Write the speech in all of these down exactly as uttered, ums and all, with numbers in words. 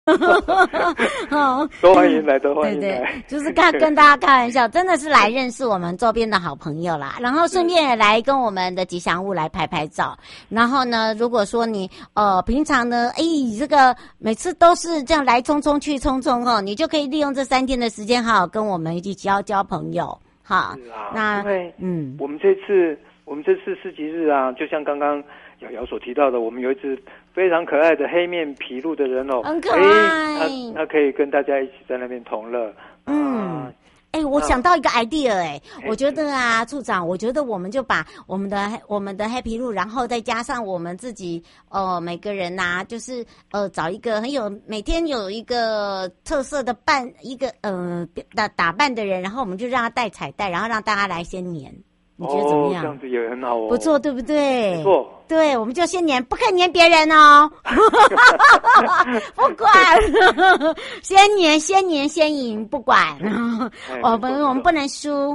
都欢迎来，都欢迎来。 对对，就是跟跟大家开玩笑，真的是来认识我们周边的好朋友啦。然后顺便也来跟我们的吉祥物来拍拍照。然后呢，如果说你呃平常呢，哎，这个每次都是这样来匆匆去匆匆哦，你就可以利用这三天的时间，好好跟我们一起交交朋友。好， 是啊， 那因为嗯， 我们这次我们这次市集日啊，就像刚刚瑶瑶所提到的，我们有一只非常可爱的黑面琵鹭的人偶， 很可爱， 他他可以跟大家一起在那边同乐。 嗯，哎、欸，我想到一个 idea， 哎、欸，我觉得啊，处长，我觉得我们就把我们的我们的黑琵鹭，然后再加上我们自己，呃，每个人呐、啊，就是呃，找一个很有每天有一个特色的扮一个呃打打扮的人，然后我们就让他带彩带，然后让大家来先粘。你觉得怎么样？ 哦，这样子也很好哦， 不错，对不对？ 没错， 对，我们就先粘，不可以粘别人哦，不管，先粘，先粘，先赢，不管，我们我们不能输，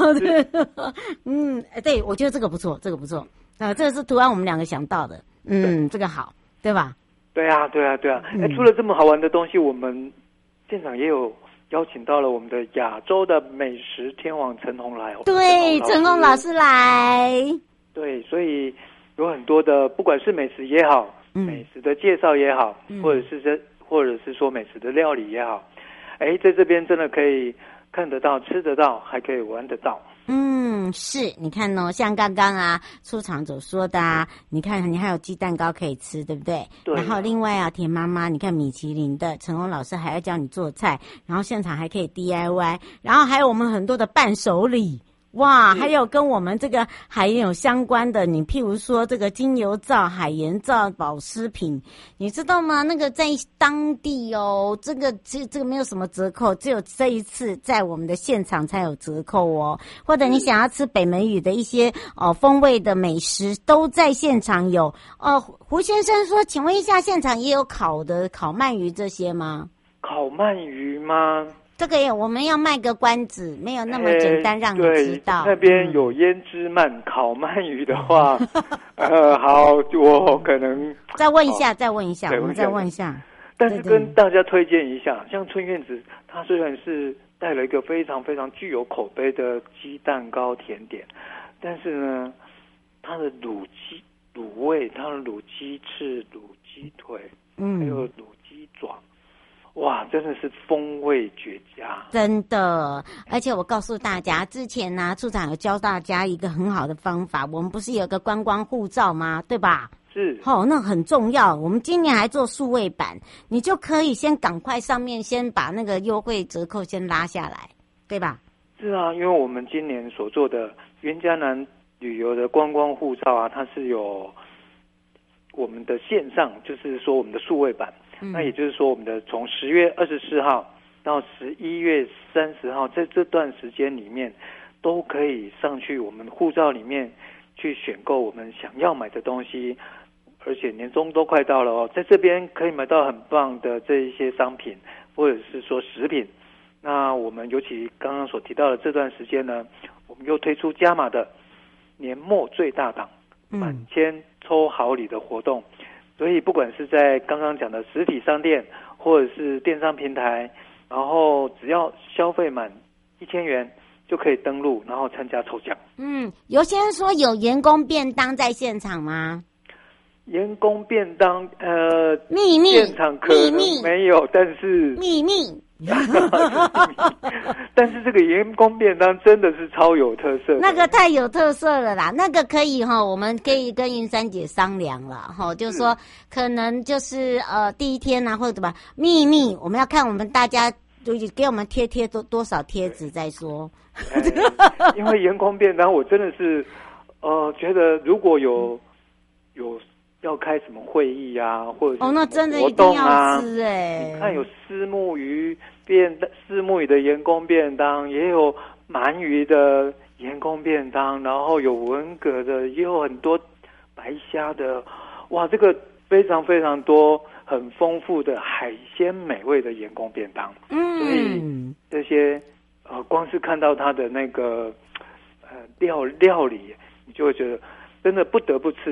嗯，对，我觉得这个不错，这个不错，啊，这个是图案我们两个想到的，嗯，这个好，对吧？ 对啊，对啊，对啊，哎、嗯，除了这么好玩的东西，我们现场也有邀请到了我们的亚洲的美食天王陈宏来， 对，陈宏老师来， 对，所以有很多的，不管是美食也好，嗯、美食的介绍也好，嗯、或者是这，或者是说美食的料理也好，哎，在这边真的可以看得到、吃得到，还可以玩得到。 嗯，是，你看哦，像刚刚啊，出场所说的啊，你看你还有鸡蛋糕可以吃，对不对？ 对。 然后另外啊，田妈妈，你看米其林的陈宏老师还要教你做菜，然后现场还可以 D I Y， 然后还有我们很多的伴手礼。哇，还有跟我们这个海盐有相关的，你譬如说这个精油皂、海盐皂、保湿品，你知道吗？那个在当地哦，这个这这个没有什么折扣，只有这一次在我们的现场才有折扣哦。或者你想要吃北门屿的一些哦风味的美食，都在现场有。哦，胡先生说，请问一下，现场也有烤的烤鳗鱼这些吗？ 烤鳗鱼吗？ 这个也我们要卖个关子，没有那么简单让你知道。 那边有胭脂鳗、嗯、烤鳗鱼的话，呃，好，我可能再问一下，再问一下，我们再问一下。 但是跟大家推荐一下，像春院子，它虽然是带了一个非常非常具有口碑的鸡蛋糕甜点，但是呢，它的卤鸡卤味、它的卤鸡翅、卤鸡腿，嗯，还有卤鸡爪。哇，真的是风味绝佳， 真的！而且我告诉大家，之前呢、啊，处长有教大家一个很好的方法。我们不是有个观光护照吗？对吧？ 是。 哦，那很重要。我们今年还做数位版，你就可以先赶快上面先把那个优惠折扣先拉下来，对吧？ 是啊，因为我们今年所做的原嘉南旅游的观光护照啊，它是有我们的线上，就是说我们的数位版。那也就是说，我们的从十月二十四号到十一月三十号，在这段时间里面，都可以上去我们护照里面去选购我们想要买的东西，而且年终都快到了哦，在这边可以买到很棒的这一些商品，或者是说食品。那我们尤其刚刚所提到的这段时间呢，我们又推出加码的年末最大档满千抽好礼的活动。所以不管是在刚刚讲的实体商店或者是电商平台，然后只要消费满一千元就可以登录，然后参加抽奖。 嗯，有些人说有员工便当在现场吗？ 员工便当呃， 秘密现场可能没有，但是秘密。 但是这个员工便当真的是超有特色的， 那个太有特色了啦，那个可以哈，我们可以跟云珊姐商量了哈，就是说可能就是呃第一天啊或者怎么秘密，我们要看我们大家就给我们贴贴多多少贴纸再说。 哎、因为员工便当，我真的是呃觉得如果有有。要开什么会议啊，或者是哦，那真的活动啊， 一定要吃哎！ 你看有虱目鱼便虱目鱼的员工便当，也有鳗鱼的员工便当，然后有文蛤的，也有很多白虾的，哇，这个非常非常多，很丰富的海鲜美味的员工便当。嗯，所以这些呃，光是看到它的那个呃料料理，你就会觉得真的不得不吃一下。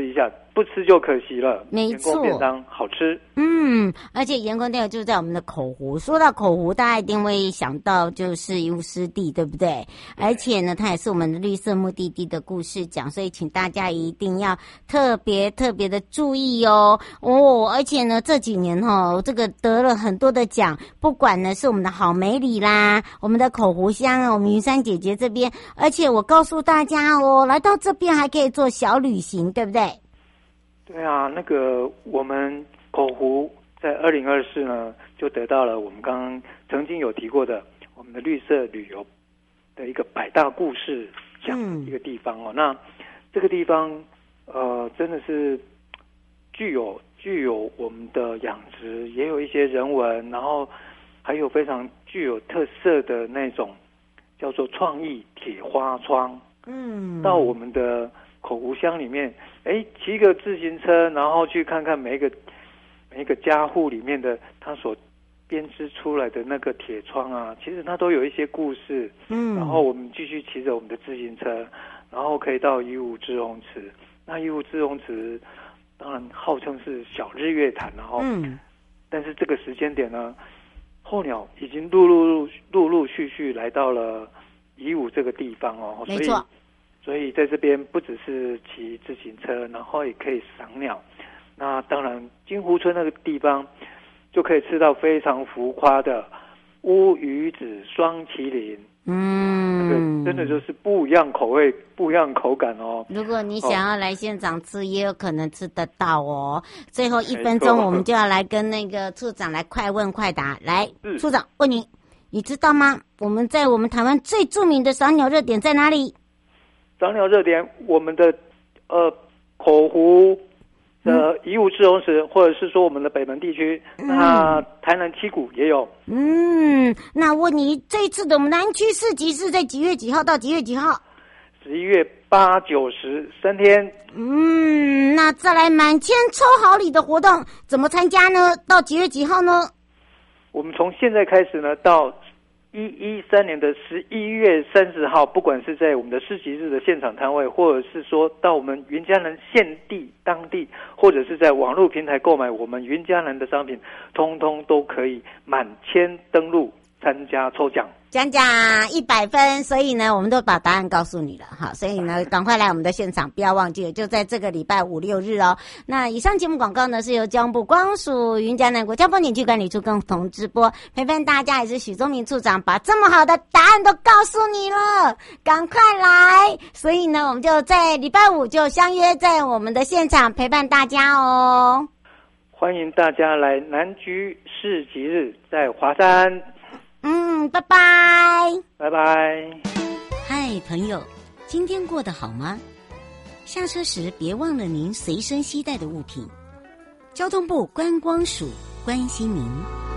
不吃就可惜了。 没错， 盐宫便当好吃。 嗯，而且盐宫便当就在我们的口湖。说到口湖，大家一定会想到就是遗物湿地，对不对？对，而且呢，它也是我们的绿色目的地的故事奖，所以请大家一定要特别特别的注意哦。哦，而且呢，这几年哦，这个得了很多的奖，不管呢是我们的好美里啦，我们的口湖乡啊，我们云山姐姐这边，而且我告诉大家哦，来到这边还可以做小旅行，对不对？ 对啊，那个我们口湖在二零二四呢，就得到了我们刚刚曾经有提过的我们的绿色旅游的一个百大故事奖一个地方哦。嗯、那这个地方呃真的是具有具有我们的养殖，也有一些人文，然后还有非常具有特色的那种叫做创意铁花窗。嗯，到我们的口湖乡里面，哎，骑个自行车，然后去看看每一个每一个家户里面的他所编织出来的那个铁窗啊，其实它都有一些故事。嗯，然后我们继续骑着我们的自行车，然后可以到义乌志洪池。那义乌志洪池当然号称是小日月潭，然后，嗯，但是这个时间点呢，候鸟已经陆陆陆陆续续来到了义乌这个地方哦。没错。所以在这边不只是骑自行车，然后也可以赏鸟。那当然，金湖村那个地方就可以吃到非常浮夸的乌鱼子双麒麟。嗯，这个真的就是不一样口味、不一样口感哦。如果你想要来现场吃，哦、也有可能吃得到哦。最后一分钟，我们就要来跟那个处长来快问快答。来，处长问你，你知道吗？我们在我们台湾最著名的赏鸟热点在哪里？赏鸟热点，我们的呃口湖的义乌志洪池，或者是说我们的北门地区，嗯、那台南七股也有。嗯，那问你，这次的我们南区市集是在几月几号到几月几号？十一月八、九、十三天。嗯，那再来满千抽好礼的活动怎么参加呢？到几月几号呢？我们从现在开始呢，到一一三年的十一月三十号，不管是在我们的市集日的现场摊位，或者是说到我们云嘉南现地当地，或者是在网络平台购买我们云嘉南的商品，通通都可以满千登录参加抽奖。讲讲一百分，所以呢，我们都把答案告诉你了，好，所以呢，赶快来我们的现场，不要忘记了，就在这个礼拜五六日哦。那以上节目广告呢，是由交通部光属云嘉南国家风景区管理处共同直播，陪伴大家也是许宗明处长把这么好的答案都告诉你了，赶快来！所以呢，我们就在礼拜五就相约在我们的现场陪伴大家哦。欢迎大家来南居市集日，在华山。嗯，拜拜，拜拜。嗨，朋友，今天过得好吗？下车时别忘了您随身携带的物品。交通部观光署关心您。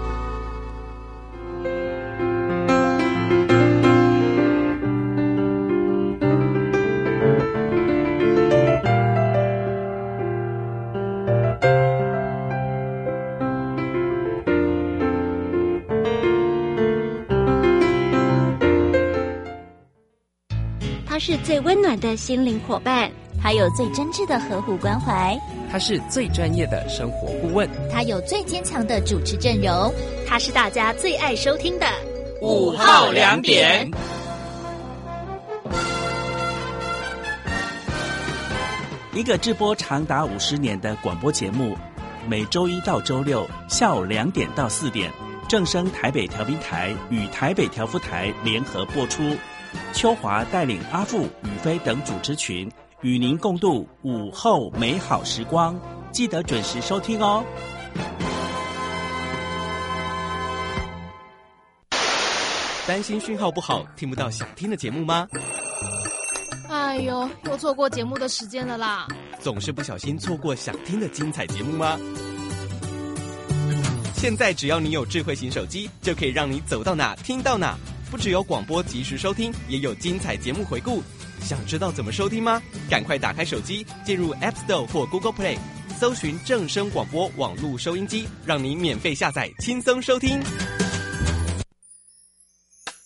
他是最温暖的心灵伙伴，他有最真挚的呵护关怀， 他是最专业的生活顾问， 他有最坚强的主持阵容，他是大家最爱收听的午后两点。 一个直播长达五十年的广播节目，每周一到周六下午两点到四点，正声台北调频台与台北调夫台联合播出。秋华带领阿富、宇飞等主持群，与您共度午后美好时光，记得准时收听哦。 担心讯号不好，听不到想听的节目吗？ 哎呦，又错过节目的时间了啦！ 总是不小心错过想听的精彩节目吗？现在只要你有智慧型手机，就可以让你走到哪听到哪。不只有广播及时收听，也有精彩节目回顾。想知道怎么收听吗？赶快打开手机，进入 App Store 或 Google Play， 搜寻正声广播网络收音机，让你免费下载，轻松收听。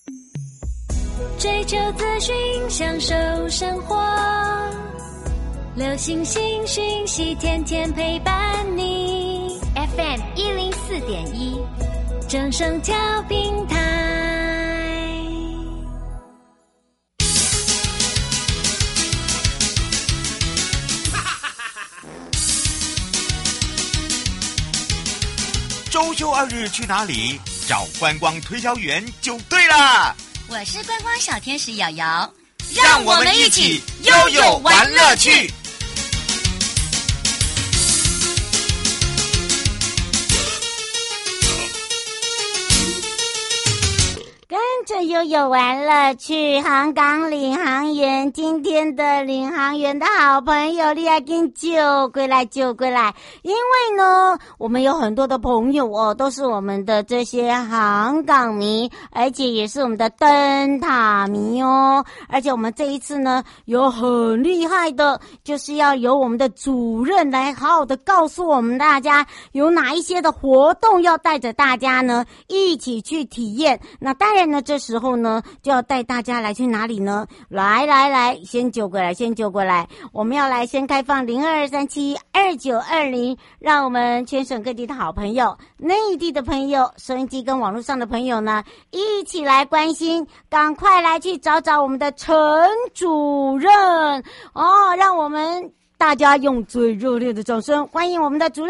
追求资讯，享受生活， 流星星讯息，天天陪伴你。F M 一零四点一，正声调频台。 周休二日去哪里？找观光推销员就对了。 我是观光小天使瑶瑶， 让我们一起悠悠玩乐趣。 跟着悠悠玩乐趣，航港领航员，今天的领航员的好朋友你要跟救归来救归来，因为呢我们有很多的朋友哦，都是我们的这些航港迷，而且也是我们的灯塔迷哦。而且我们这一次呢有很厉害的，就是要由我们的主任来好好的告诉我们大家有哪一些的活动要带着大家呢一起去体验。那当然呢这时候呢就要带大家来去哪里呢？来来来，先揪过来先揪过来，我们要来先开放零二三七二九二零，让我们全省各地的好朋友，内地的朋友，收音机跟网络上的朋友呢一起来关心，赶快来去找找我们的陈主任哦，让我们大家用最热烈的掌声欢迎我们的主任。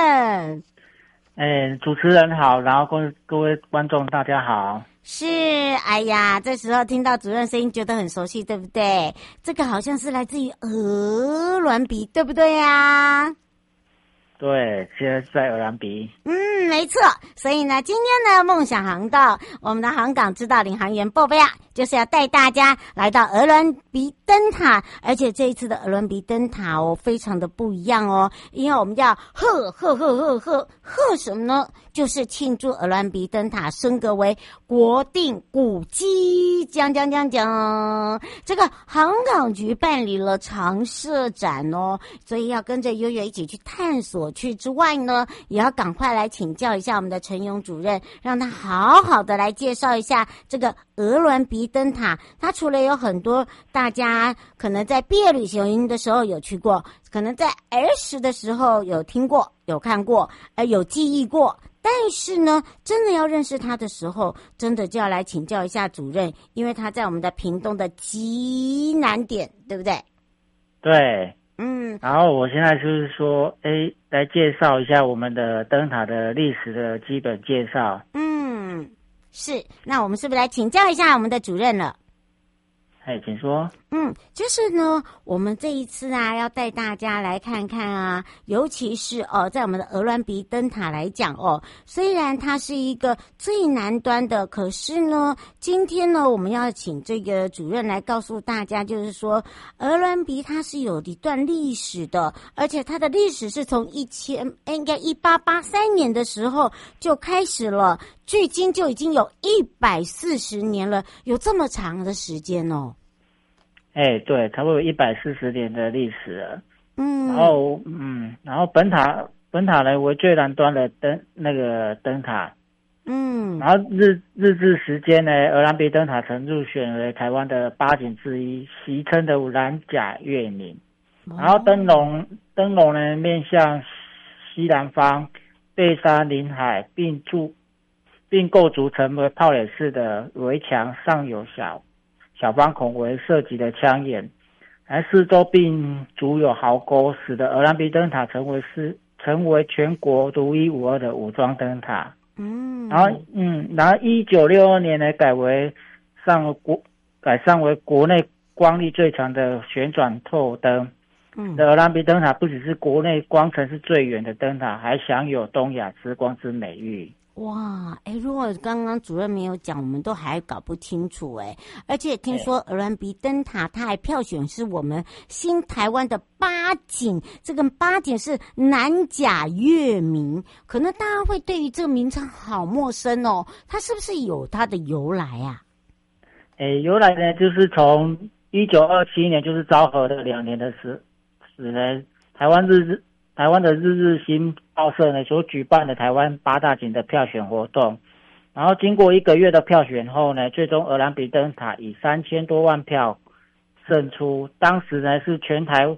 哎，主持人好，然后各各位观众大家好。 是，哎呀，这时候听到主任声音觉得很熟悉，对不对？这个好像是来自于鹅銮鼻，对不对呀？ 对，现在是在鹅銮鼻。 嗯，没错。所以呢，今天呢，梦想航道，我们的航港知道领航员报备啊，就是要带大家来到鹅銮鼻灯塔，而且这一次的鹅銮鼻灯塔哦，非常的不一样哦，因为我们要贺贺贺贺贺贺什么呢？就是庆祝鹅銮鼻灯塔升格为国定古迹，讲讲讲讲。这个航港局办理了常设展哦，所以要跟着悠悠一起去探索去之外呢，也要赶快来请教一下我们的陈勇主任，让他好好的来介绍一下这个鹅銮鼻灯塔。它除了有很多大家可能在毕业旅行的时候有去过，可能在儿时的时候有听过有看过呃，有记忆过，但是呢真的要认识他的时候，真的就要来请教一下主任，因为他在我们的屏东的极南点，对不对？ 对， 嗯， 然后我现在就是说诶来介绍一下我们的灯塔的历史的基本介绍。 嗯，是，那我们是不是来请教一下我们的主任了？ 哎，请说。 嗯，就是呢，我们这一次啊，要带大家来看看啊，尤其是哦，在我们的鹅銮鼻灯塔来讲哦，虽然它是一个最南端的，可是呢，今天呢，我们要请这个主任来告诉大家，就是说，鹅銮鼻它是有一段历史的，而且它的历史是从一千应该一八八三年的时候就开始了，距今就已经有一百四十年了，有这么长的时间哦。 哎，对，差不多有一百四十年的历史了。 嗯， 然后嗯，然后本塔本塔呢为最南端的灯那个灯塔。 嗯， 然后日日治时间呢，鹅銮鼻灯塔曾入选为台湾的八景之一，习称的蓝甲月岭。然后灯笼灯笼呢面向西南方，背山临海，并筑并构筑成为炮垒式的围墙，上有小小方孔为射击的枪眼，而四周并筑有壕沟，使得鹅銮鼻灯塔成为是成为全国独一无二的武装灯塔。 嗯， 然后嗯，然后一九六二年呢改为上国改上为国内光力最强的旋转透灯。 嗯， 的鹅銮鼻灯塔不只是国内光程是最远的灯塔，还享有东亚之光之美誉。 哇，哎，如果刚刚主任没有讲，我们都还搞不清楚哎。而且听说鹅銮鼻灯塔，它还票选是我们新台湾的八景，这个八景是南甲月明，可能大家会对于这个名称好陌生哦，它是不是有它的由来啊？ 哎，由来呢，就是从一九二七年，就是昭和的两年的时时呢，台湾日日。台湾的日日新报社呢所举办的台湾八大景的票选活动，然后经过一个月的票选后呢，最终鹅銮鼻灯塔以三千多万票胜出。当时呢是全台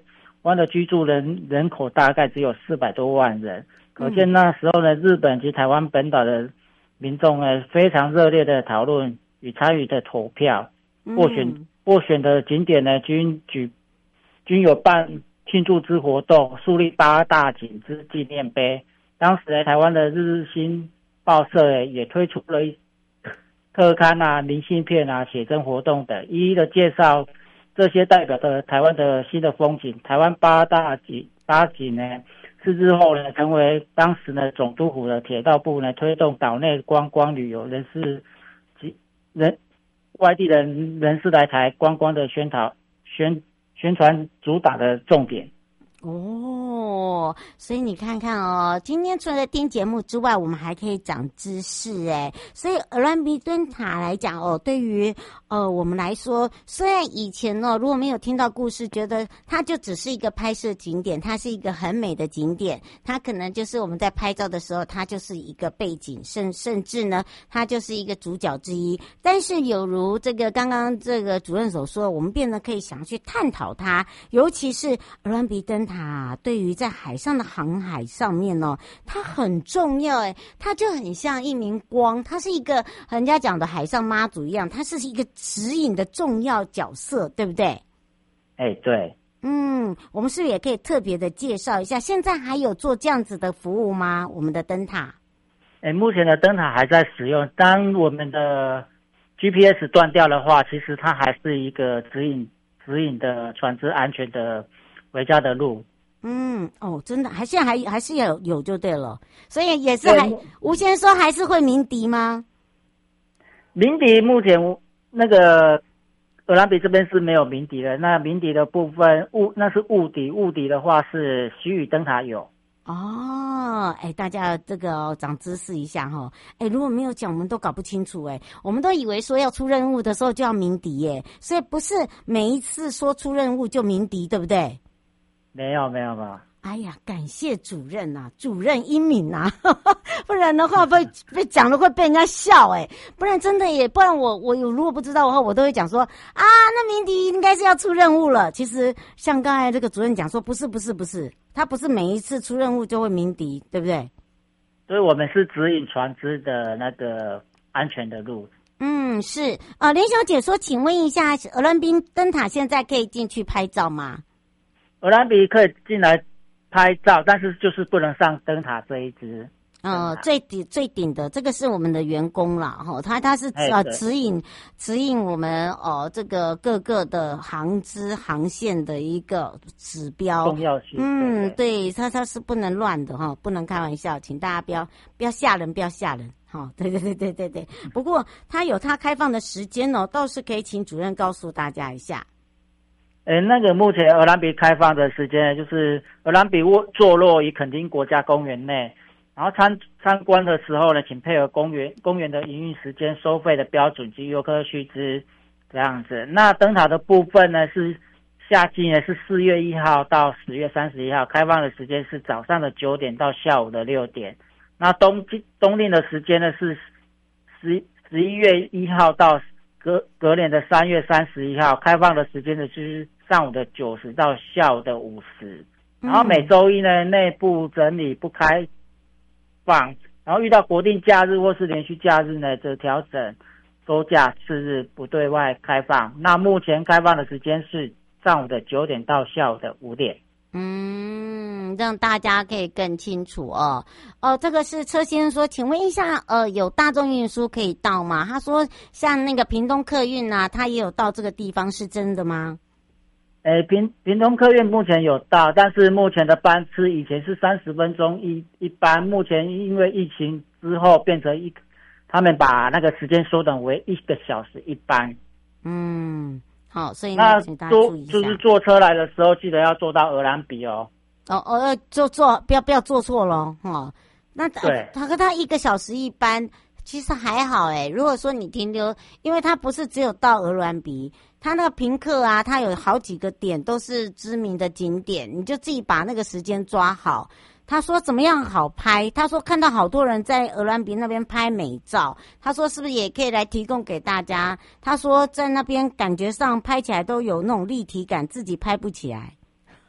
湾的居住人人口大概只有四百多万人，可见那时候呢，日本及台湾本岛的民众呢非常热烈的讨论与参与的投票，获选获选的景点呢均举均有办庆祝之活动，树立八大景之纪念碑。当时呢，台湾的日新报社也推出了一特刊啊、明信片啊、写真活动等，一一的介绍这些代表的台湾的新的风景。台湾八大景八景呢，是日后呢成为当时呢总督府的铁道部呢推动岛内观光旅游人士及人外地人人士来台观光的宣导宣宣传主打的重点。 哦，所以你看看哦，今天除了听节目之外，我们还可以长知识哎。所以鹅銮鼻灯塔来讲哦，对于呃我们来说，虽然以前哦如果没有听到故事，觉得它就只是一个拍摄景点，它是一个很美的景点，它可能就是我们在拍照的时候，它就是一个背景，甚甚至呢，它就是一个主角之一。但是有如这个刚刚这个主任所说，我们变得可以想去探讨它，尤其是鹅銮鼻灯塔。啊，对于在海上的航海上面哦，它很重要诶，它就很像一名光，它是一个人家讲的海上妈祖一样，它是一个指引的重要角色，对不对？ 哎，对。 嗯，我们是不是也可以特别的介绍一下，现在还有做这样子的服务吗？我们的灯塔？ 哎，目前的灯塔还在使用，当我们的 G P S 断掉的话，其实它还是一个指引指引的船只安全的回家的路。 嗯，哦，真的，还现在还还是有有就对了，所以也是还吴先生说还是会鸣笛吗？ 鸣笛目前那个鹅銮鼻这边是没有鸣笛的，那鸣笛的部分雾那是雾笛，雾笛的话是西屿灯塔有。 哦，哎，大家这个、哦、长知识一下哈、哦，哎，如果没有讲，我们都搞不清楚哎，我们都以为说要出任务的时候就要鸣笛耶，所以不是每一次说出任务就鸣笛，对不对？ 没有没有吧。 哎呀，感谢主任呐、啊，主任英明呐、啊，不然的话被被讲了会被人家笑哎，不然真的也，不然我我有如果不知道的话，我都会讲说啊，那鸣笛应该是要出任务了。其实像刚才这个主任讲说，不是不是不是，他不是每一次出任务就会鸣笛，对不对？ 所以我们是指引船只的那个安全的路。 嗯，是啊，连小姐说，请问一下，鹅銮鼻灯塔现在可以进去拍照吗？ 鹅銮鼻可以进来拍照，但是就是不能上灯塔这一只。 呃，最顶最顶的这个是我们的员工啦，哈，他他是呃指引指引我们哦、呃、这个各个的航资航线的一个指标重要性。 嗯，对，他他是不能乱的哈，不能开玩笑，请大家不要不要吓人，不要吓人。好，对对对对对对。不过他有他开放的时间哦，倒是可以请主任告诉大家一下。 呃，那个目前鹅銮鼻开放的时间就是鹅銮鼻坐落于垦丁国家公园内，然后参参观的时候呢，请配合公园公园的营运时间、收费的标准及游客须知这样子。那灯塔的部分呢，是夏季呢是四月一号到十月三十一号，开放的时间是早上的九点到下午的六点。那冬冬令的时间呢是十十一月一号到隔隔年的三月三十一号，开放的时间呢就是上午的九时到下午的五时。然后每周一呢内部整理不开放，然后遇到国定假日或是连续假日呢，则调整周假次日不对外开放。那目前开放的时间是上午的九点到下午的五点。 嗯，让大家可以更清楚哦。哦，这个是车先生说，请问一下，呃，有大众运输可以到吗？他说，像那个屏东客运啊，他也有到这个地方，是真的吗？ 诶，屏屏东客运目前有到，但是目前的班次以前是三十分钟一一班，目前因为疫情之后变成一，他们把那个时间缩短为一个小时一班。 嗯。好，所以那请大家注意一下， 就是坐车来的时候，记得要坐到鹅銮鼻哦。 哦哦，坐坐不要不要坐错咯哦。那对， 他跟他一个小时一班，其实还好诶。如果说你停留，因为他不是只有到鹅銮鼻，他那个屏客啊，他有好几个点都是知名的景点，你就自己把那个时间抓好。他说怎么样好拍？他说看到好多人在鹅銮鼻那边拍美照，他说是不是也可以来提供给大家？他说在那边感觉上拍起来都有那种立体感，自己拍不起来。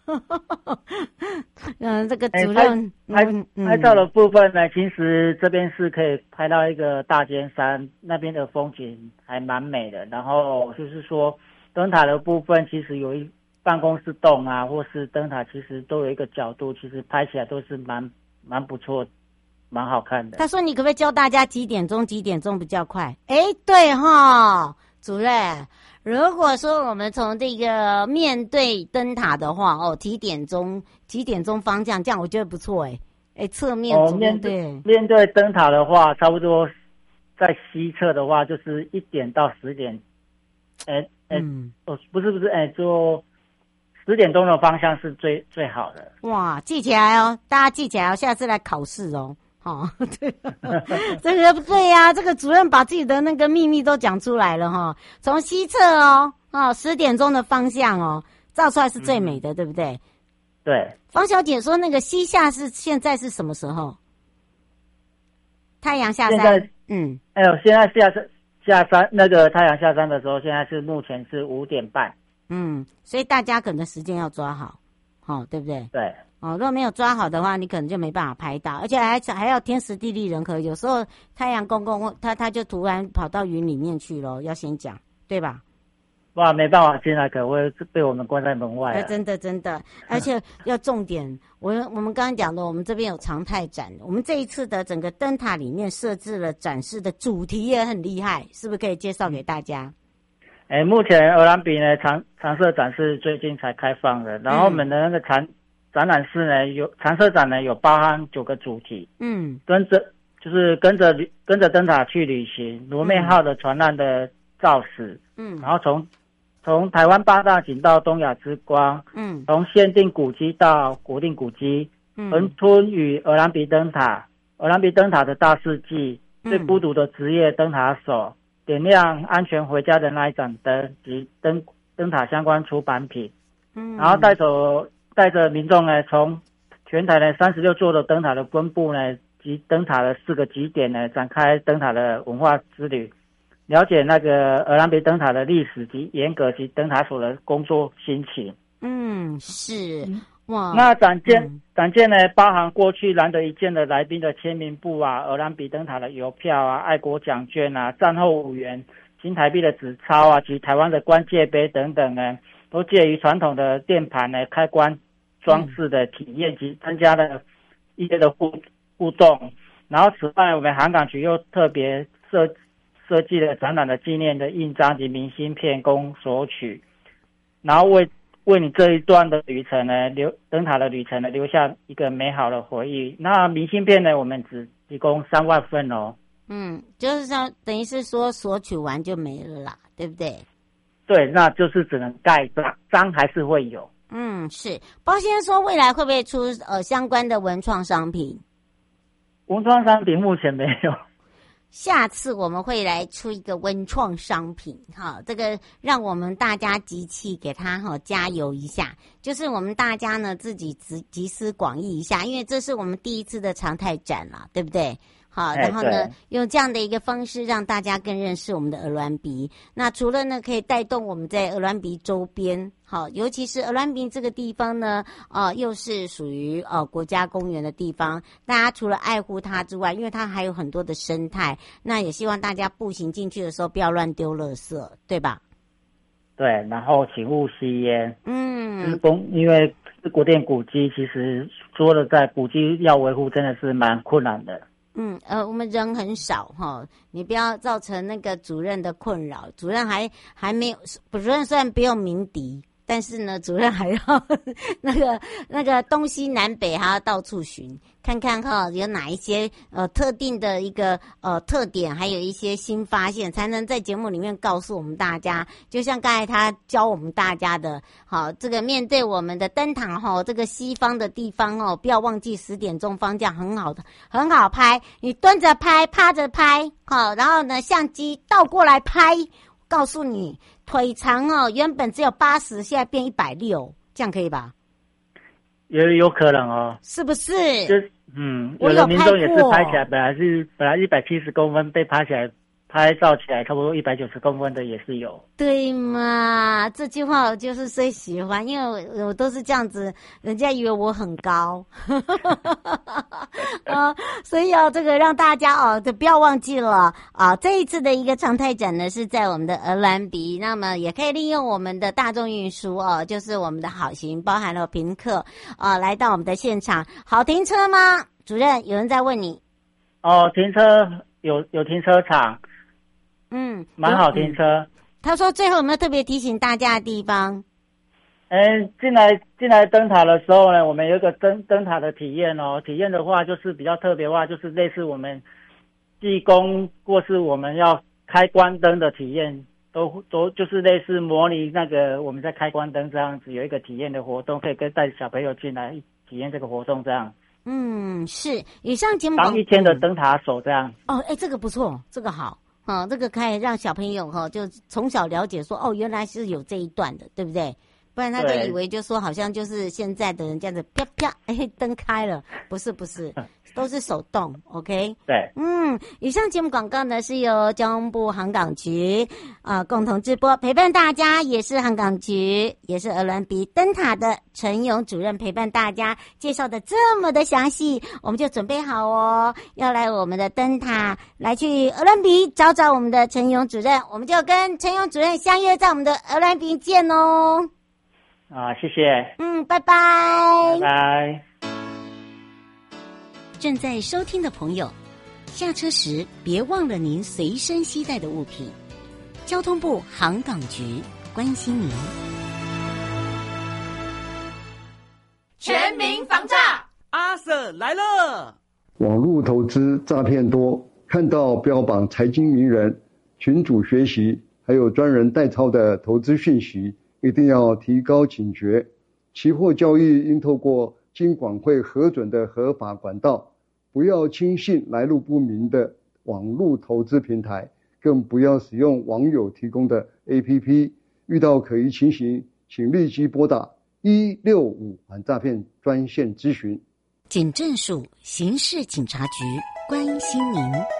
嗯，这个主任拍拍拍照的部分呢，其实这边是可以拍到一个大尖山那边的风景还蛮美的。然后就是说灯塔的部分，其实有一办公室洞啊，或是灯塔，其实都有一个角度，其实拍起来都是蛮蛮不错，蛮好看的。 他说：“你可不可以教大家几点钟？几点钟比较快？”哎，对哈，主任。如果说我们从这个面对灯塔的话，哦，几点钟几点钟方向，这样我觉得不错哎。哎，侧面哦，面对面对灯塔的话，差不多在西侧的话，就是一点到十点。哎哎，嗯、哦，不是不是，哎，就十点钟的方向是最最好的。 哇，记起来哦，大家记起来哦，下次来考试哦。哦，对，这个不对呀、啊，这个主任把自己的那个秘密都讲出来了哈、哦。从西侧哦，哦，十点钟的方向哦，照出来是最美的，嗯、对不对？ 对。 方小姐说，那个西下是现在是什么时候？太阳下山。现在嗯， 哎呦，现在下山下山那个太阳下山的时候，现在是目前是五点半。 嗯，所以大家可能时间要抓好，好、哦，对不对？ 对。 哦，如果没有抓好的话，你可能就没办法拍到，而且还还要天时地利人和。有时候太阳公公他他就突然跑到云里面去了，要先讲，对吧？ 哇，没办法，现在可会被我们关在门外了。 哎，真的真的，而且要重点，我我们刚刚讲的，我们这边有常态展，我们这一次的整个灯塔里面设置了展示的主题也很厉害，是不是可以介绍给大家？ 哎，目前鹅銮鼻呢常常设展示最近才开放的，然后我们的那个常。嗯展览室呢有常设展呢有包含九个主题，嗯，跟着就是跟着跟着灯塔去旅行，罗妹号的船难的造史，嗯，然后从从台湾八大景到东亚之光，嗯，从限定古迹到国定古迹，嗯，横村与鹅銮鼻灯塔，鹅銮鼻灯塔的大事记，嗯、最孤独的职业灯塔手，点亮安全回家的那一盏灯及灯灯塔相关出版品，嗯，然后带走。带着民众呢，从全台呢三十六座的灯塔的分布呢及灯塔的四个极点呢，展开灯塔的文化之旅，了解那个鹅銮鼻灯塔的历史及严格及灯塔所的工作心情。 嗯，是哇。 那展件、嗯、展件呢，包含过去难得一见的来宾的签名簿啊，鹅銮鼻灯塔的邮票啊，爱国奖券啊，战后五元新台币的纸钞啊，及台湾的关界杯等等呢，都介于传统的电盘呢开关。装饰的体验及增加了一些的互互动，然后此外，我们航港局又特别设设计了展览的纪念的印章及明信片供索取，然后为为你这一段的旅程呢，留灯塔的旅程呢留下一个美好的回忆。那明信片呢，我们只提供三万份哦。 嗯，就是说等于是说索取完就没了啦，对不对？ 对，那就是只能盖章，章还是会有。 嗯，是。包先生说未来会不会出呃相关的文创商品？ 文创商品目前没有。 下次我们会来出一个文创商品，哈，这个让我们大家集气给他哈加油一下，就是我们大家呢自己集集思广益一下，因为这是我们第一次的常态展啦，对不对？好，然后呢，用这样的一个方式让大家更认识我们的鹅銮鼻。那除了呢，可以带动我们在鹅銮鼻周边，好，尤其是鹅銮鼻这个地方呢，呃，又是属于呃国家公园的地方。大家除了爱护它之外，因为它还有很多的生态，那也希望大家步行进去的时候不要乱丢垃圾，对吧？ 对，然后请勿吸烟。嗯，就是公，因为国定古迹，其实说的在古迹要维护真的是蛮困难的。 嗯，呃，我们人很少哈，你不要造成那个主任的困扰。主任还还没有，主任虽然不用鸣笛，但是呢，主任还要那个那个东西南北还要到处巡，看看哈有哪一些呃特定的一个呃特点，还有一些新发现，才能在节目里面告诉我们大家。就像刚才他教我们大家的，好，这个面对我们的灯塔哈，这个西方的地方哦，不要忘记十点钟方向很好的，很好拍。你蹲着拍，趴着拍，好，然后呢，相机倒过来拍。告诉你，腿长哦，原本只有八十，现在变一百六，这样可以吧？ 有有可能哦， 是不是？ 就嗯，有的民众也是拍起来，本来是本来一百七十公分，被拍起来拍照起来差不多一百九十公分的也是有。 对嘛，这句话我就是最喜欢，因为我我都是这样子，人家以为我很高，啊，所以哦，这个让大家哦，就不要忘记了啊，这一次的一个常态展呢是在我们的鹅銮鼻，那么也可以利用我们的大众运输哦，就是我们的好行，包含了宾客啊，来到我们的现场，好停车吗？主任，有人在问你。 哦，停车有有停车场。 嗯， 蛮好停车、嗯。 他说最后有没有特别提醒大家的地方？ 哎，进来进来灯塔的时候呢，我们有一个灯灯塔的体验哦。体验的话，就是比较特别的话，就是类似我们技工或是我们要开关灯的体验，都都就是类似模拟那个我们在开关灯这样子，有一个体验的活动，可以跟带小朋友进来体验这个活动这样。 嗯，是以上节目当一天的灯塔手这样。 哦，哎，这个不错，这个好。哦，这个可以让小朋友哈、哦，就从小了解说，哦，原来是有这一段的，对不对？不然他就以为就说好像就是现在的人这样子啪啪，哎，灯开了，不是不是，都是手动 ，OK？ 对， 嗯，以上节目广告呢是由交通部航港局啊、呃、共同直播，陪伴大家也是航港局，也是鹅銮鼻灯塔的陈勇主任陪伴大家介绍的这么的详细，我们就准备好哦，要来我们的灯塔来去鹅銮鼻找找我们的陈勇主任，我们就跟陈勇主任相约在我们的鹅銮鼻见哦。 啊，谢谢。 嗯，拜拜。 拜拜。 正在收听的朋友，下车时别忘了您随身携带的物品。交通部航港局关心您。 全民防诈， 阿 Sir 来了。 网络投资诈骗多，看到标榜财经名人、群组学习，还有专人代操的投资讯息，一定要提高警觉。期货交易应透过金管会核准的合法管道，不要轻信来路不明的网络投资平台，更不要使用网友提供的 A P P。 遇到可疑情形，请立即拨打一六五反诈骗专线咨询。 警政署刑事警察局关心您。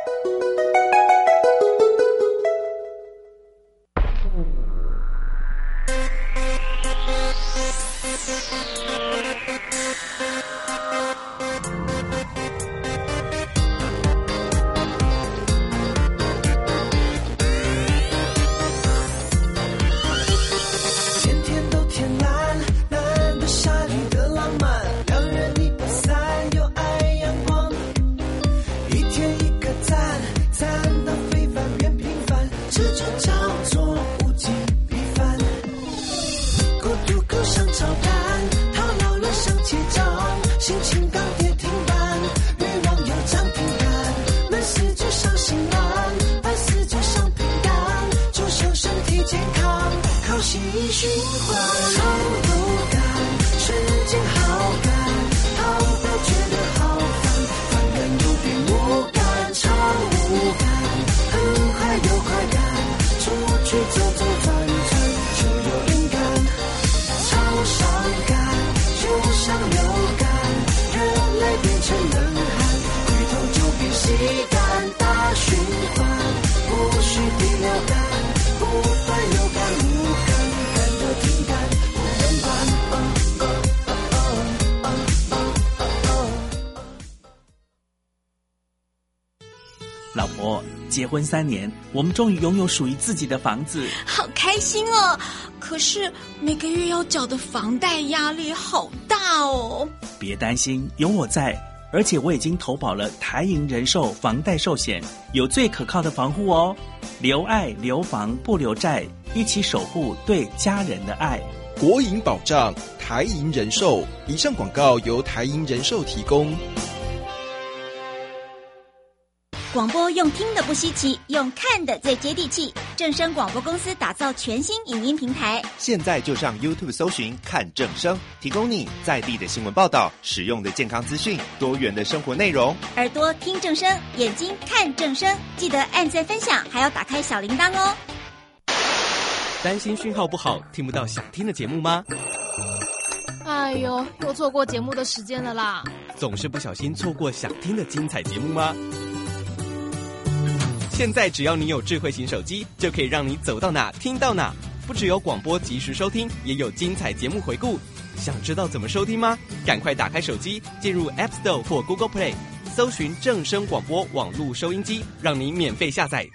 老婆，结婚三年，我们终于拥有属于自己的房子， 好开心哦！可是每个月要缴的房贷压力好大哦。 别担心，有我在，而且我已经投保了台银人寿房贷寿险，有最可靠的防护哦。留爱留房不留债，一起守护对家人的爱。 国营保障，台银人寿。以上广告由台银人寿提供。 广播用听的不稀奇，用看的最接地气。正声广播公司打造全新影音平台， 现在就上 YouTube 搜寻看正声，提供你在地的新闻报道、实用的健康资讯、多元的生活内容。 耳朵听正声，眼睛看正声，记得按赞分享，还要打开小铃铛哦。 担心讯号不好，听不到想听的节目吗？ 哎呦，又错过节目的时间了啦！ 总是不小心错过想听的精彩节目吗？ 现在只要你有智慧型手机，就可以让你走到哪听到哪。不只有广播及时收听，也有精彩节目回顾。想知道怎么收听吗？赶快打开手机，进入 App Store 或 Google Play， 搜寻正声广播网络收音机，让你免费下载